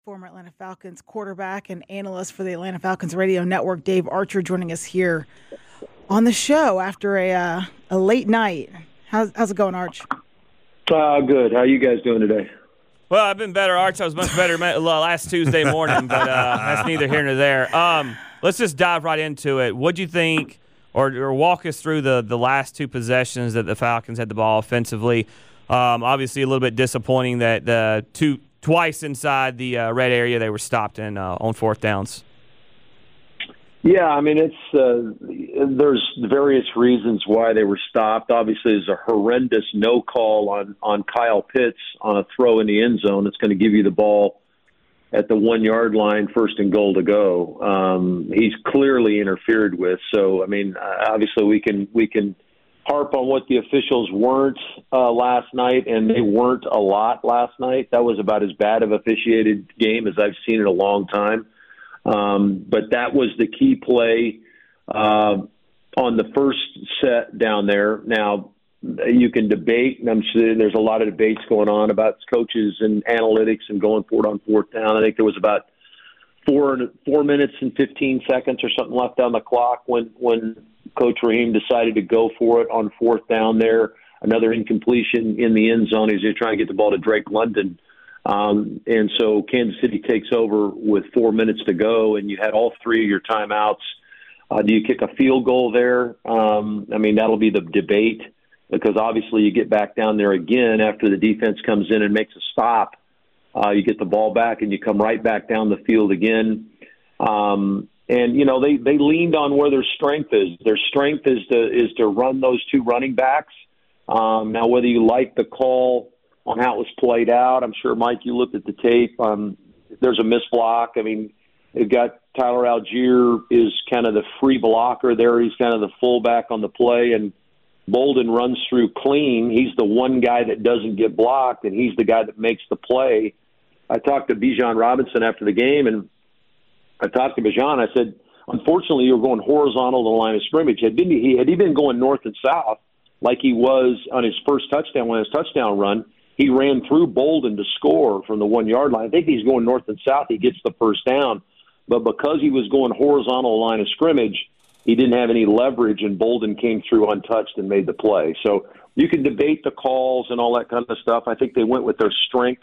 Former Atlanta Falcons quarterback and analyst for the Atlanta Falcons radio network, Dave Archer, joining us here on the show after a late night. How's it going, Arch? Good. How you guys doing today? Well, I've been better, Arch. I was much better last Tuesday morning, but that's neither here nor there. Let's just dive right into it. What'd you think, or walk us through the last two possessions that the Falcons had the ball offensively? Obviously, a little bit disappointing that twice inside the red area they were stopped in on fourth downs. Yeah, I mean, there's various reasons why they were stopped. Obviously, there's a horrendous no call on Kyle Pitts on a throw in the end zone. It's going to give you the ball at the 1 yard line, first and goal to go. He's clearly interfered with. So, I mean, obviously we can harp on what the officials weren't last night, and they weren't a lot last night. That was about as bad of officiated game as I've seen in a long time. But that was the key play on the first set down there. Now, you can debate, and I'm sure there's a lot of debates going on about coaches and analytics and going for it on fourth down. I think there was about 4 minutes and 15 seconds or something left on the clock when Coach Raheem decided to go for it on fourth down there. Another incompletion in the end zone as they're trying to get the ball to Drake London. And so Kansas City takes over with 4 minutes to go, and you had all three of your timeouts. Do you kick a field goal there? I mean, that'll be the debate, because obviously you get back down there again after the defense comes in and makes a stop. You get the ball back, and you come right back down the field again. And, you know, they leaned on where their strength is. Their strength is to run those two running backs. Now, whether you like the call on how it was played out, I'm sure, Mike, you looked at the tape. There's a missed block. I mean, they've got Tyler Algier is kind of the free blocker there. He's kind of the fullback on the play, and Bolden runs through clean. He's the one guy that doesn't get blocked, and he's the guy that makes the play. I talked to Bijan Robinson after the game, and I talked to Bijan. I said, unfortunately, you were going horizontal to the line of scrimmage. Had he been going north and south like he was on his first touchdown, when his touchdown run, he ran through Bolden to score from the 1 yard line. I think he's going north and south. He gets the first down. But because he was going horizontal line of scrimmage, he didn't have any leverage, and Bolden came through untouched and made the play. So you can debate the calls and all that kind of stuff. I think they went with their strengths.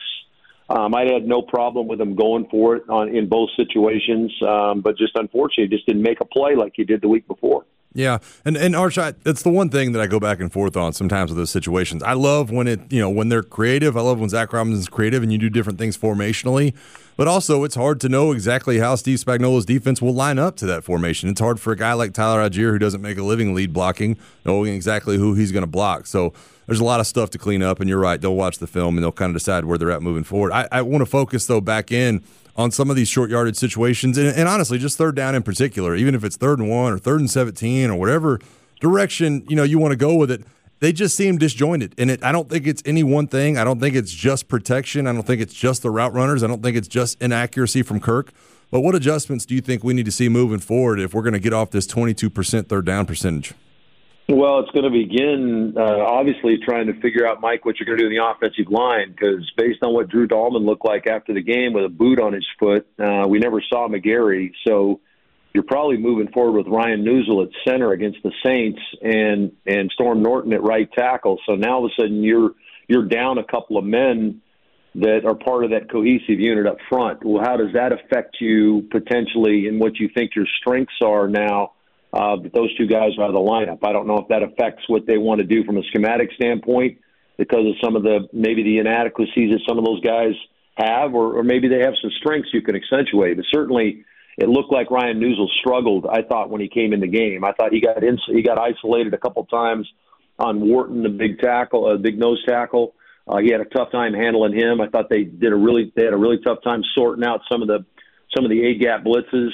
I had no problem with them going for it in both situations, but just unfortunately just didn't make a play like he did the week before. Yeah, and Arch, that's the one thing that I go back and forth on sometimes with those situations. I love when when they're creative. I love when Zach Robinson's creative and you do different things formationally. But also, it's hard to know exactly how Steve Spagnuolo's defense will line up to that formation. It's hard for a guy like Tyler Algier, who doesn't make a living lead blocking, knowing exactly who he's going to block. So there's a lot of stuff to clean up, and you're right. They'll watch the film, and they'll kind of decide where they're at moving forward. I want to focus, though, back in on some of these short yardage situations, and honestly, just third down in particular, even if it's 3rd and 1 or 3rd and 17 or whatever direction you want to go with it. They just seem disjointed, and I don't think it's any one thing. I don't think it's just protection. I don't think it's just the route runners. I don't think it's just inaccuracy from Kirk. But what adjustments do you think we need to see moving forward if we're going to get off this 22% third down percentage? Well, it's going to begin, obviously, trying to figure out, Mike, what you're going to do in the offensive line, because based on what Drew Dahlman looked like after the game with a boot on his foot, we never saw McGarry. So you're probably moving forward with Ryan Newsel at center against the Saints and Storm Norton at right tackle. So now all of a sudden you're down a couple of men that are part of that cohesive unit up front. Well, how does that affect you potentially in what you think your strengths are now? But those two guys are out of the lineup. I don't know if that affects what they want to do from a schematic standpoint because of some of maybe the inadequacies that some of those guys have, or maybe they have some strengths you can accentuate. But certainly it looked like Ryan Newsel struggled, I thought, when he came in the game. I thought he got isolated a couple times on Wharton, the big nose tackle. He had a tough time handling him. I thought they had a really tough time sorting out some of the A-gap blitzes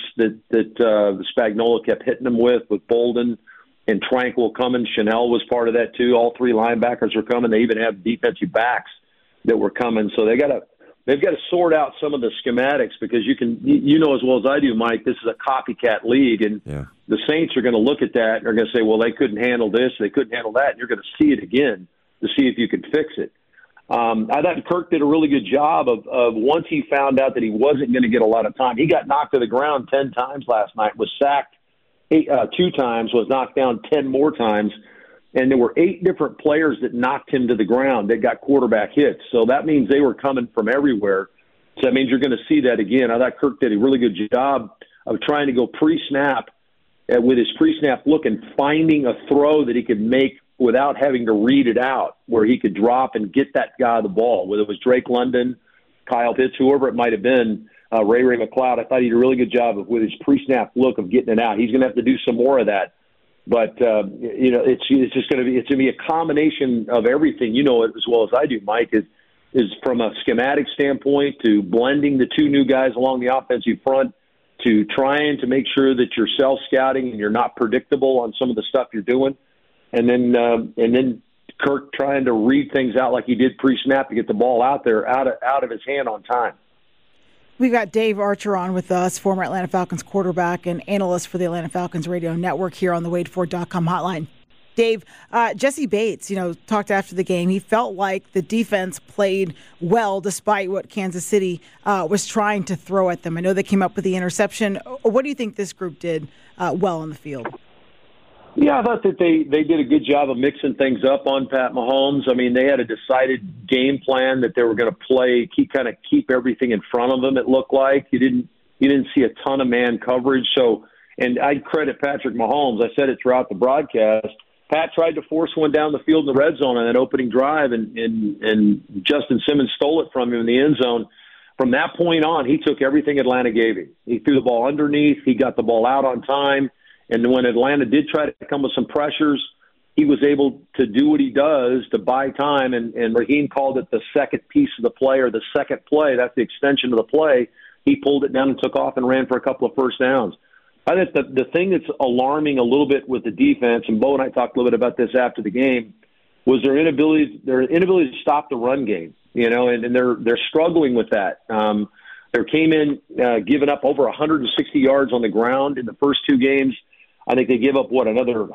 that Spagnuolo kept hitting them with Bolden and Tranquill coming. Chanel was part of that too. All three linebackers were coming. They even have defensive backs that were coming. So they've got to sort out some of the schematics, because you know as well as I do, Mike, this is a copycat league, and the Saints are going to look at that and are going to say, well, they couldn't handle this, they couldn't handle that, and you're going to see it again to see if you can fix it. I thought Kirk did a really good job of once he found out that he wasn't going to get a lot of time. He got knocked to the ground 10 times last night, was sacked 2 times, was knocked down 10 more times, and there were 8 different players that knocked him to the ground that got quarterback hits. So that means they were coming from everywhere. So that means you're going to see that again. I thought Kirk did a really good job of trying to go pre-snap with his pre-snap look and finding a throw that he could make without having to read it out, where he could drop and get that guy the ball, whether it was Drake London, Kyle Pitts, whoever it might have been, Ray McLeod. I thought he did a really good job with his pre-snap look of getting it out. He's going to have to do some more of that. But, it's just going to be a combination of everything. You know it as well as I do, Mike, is from a schematic standpoint to blending the 2 new guys along the offensive front to trying to make sure that you're self-scouting and you're not predictable on some of the stuff you're doing. And then Kirk trying to read things out like he did pre-snap to get the ball out there, out of his hand on time. We've got Dave Archer on with us, former Atlanta Falcons quarterback and analyst for the Atlanta Falcons radio network here on the WadeFord.com hotline. Dave, Jesse Bates, talked after the game. He felt like the defense played well despite what Kansas City was trying to throw at them. I know they came up with the interception. What do you think this group did well on the field? Yeah, I thought that they did a good job of mixing things up on Pat Mahomes. I mean, they had a decided game plan that they were going to play, keep everything in front of them. It looked like you didn't see a ton of man coverage. So, and I'd credit Patrick Mahomes. I said it throughout the broadcast. Pat tried to force one down the field in the red zone on that opening drive, and Justin Simmons stole it from him in the end zone. From that point on, he took everything Atlanta gave him. He threw the ball underneath. He got the ball out on time. And when Atlanta did try to come with some pressures, he was able to do what he does to buy time. And Raheem called it the second piece of the play, or the second play. That's the extension of the play. He pulled it down and took off and ran for a couple of first downs. I think the thing that's alarming a little bit with the defense, and Bo and I talked a little bit about this after the game, was their inability to stop the run game. And they're struggling with that. They came in giving up over 160 yards on the ground in the first 2 games. I think they gave up, another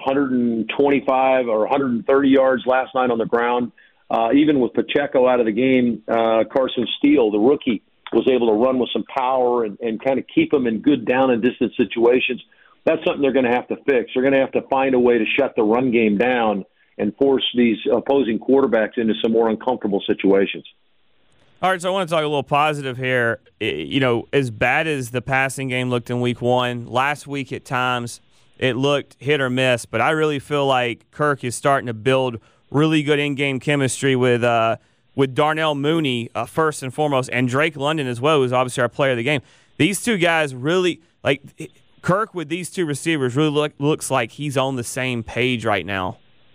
125 or 130 yards last night on the ground. Even with Pacheco out of the game, Carson Steele, the rookie, was able to run with some power and kind of keep them in good down and distance situations. That's something they're going to have to fix. They're going to have to find a way to shut the run game down and force these opposing quarterbacks into some more uncomfortable situations. All right, so I want to talk a little positive here. As bad as the passing game looked in week 1, last week at times it looked hit or miss, but I really feel like Kirk is starting to build really good in-game chemistry with Darnell Mooney first and foremost, and Drake London as well, who's obviously our player of the game. These 2 guys really, Kirk with these 2 receivers really looks like he's on the same page right now.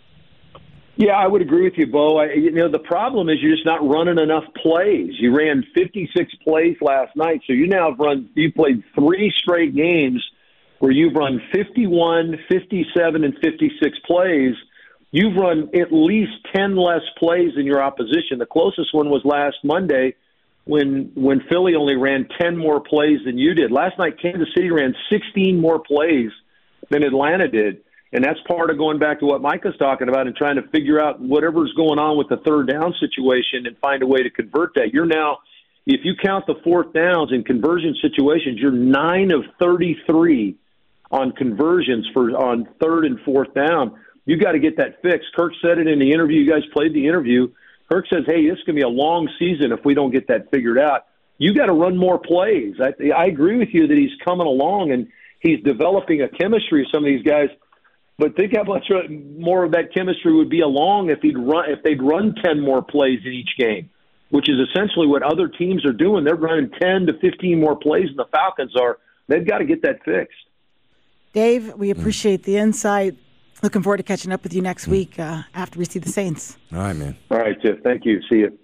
Yeah, I would agree with you, Bo. The problem is you're just not running enough plays. You ran 56 plays last night, so you played 3 straight games where you've run 51, 57, and 56 plays. You've run at least 10 less plays than your opposition. The closest one was last Monday when Philly only ran 10 more plays than you did. Last night, Kansas City ran 16 more plays than Atlanta did. And that's part of going back to what Micah's talking about and trying to figure out whatever's going on with the third down situation and find a way to convert that. You're now, if you count the fourth downs in conversion situations, you're 9 of 33 on conversions on third and fourth down. You got to get that fixed. Kirk said it in the interview. You guys played the interview. Kirk says, hey, this is going to be a long season if we don't get that figured out. You got to run more plays. I agree with you that he's coming along and he's developing a chemistry with some of these guys. But think how much more of that chemistry would be along if they'd run 10 more plays in each game, which is essentially what other teams are doing. They're running 10 to 15 more plays than the Falcons are. They've got to get that fixed. Dave, we appreciate the insight. Looking forward to catching up with you next week after we see the Saints. All right, man. All right, Tiff. Thank you. See you.